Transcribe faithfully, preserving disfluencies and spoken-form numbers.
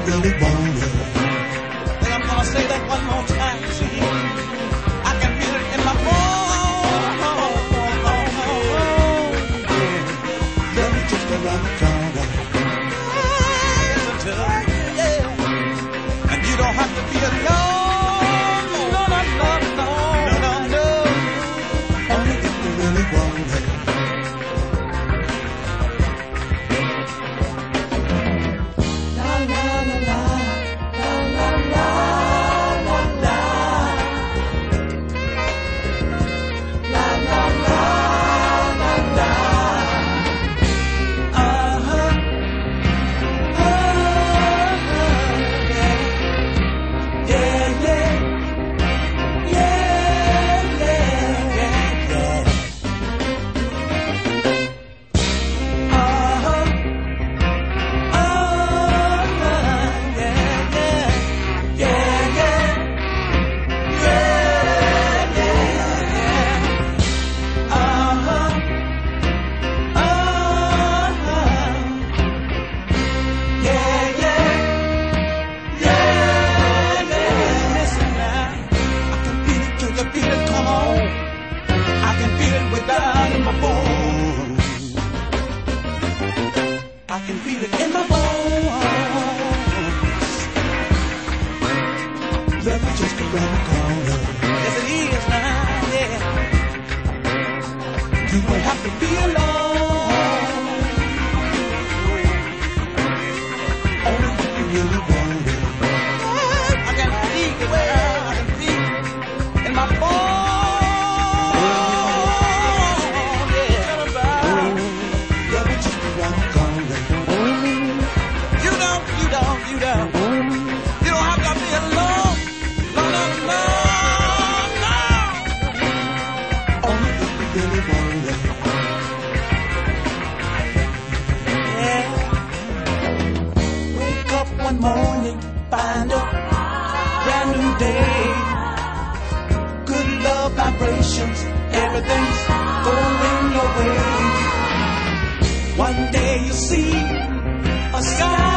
really want it. Then I'm gonna say that one more time. See, I can feel it in my bones. Love is just around the corner. Listen to it, yeah. And you don't have to be alone. No, no, no, no, no, no. Only if you really want it. Everything's going your way. One day you'll see a sky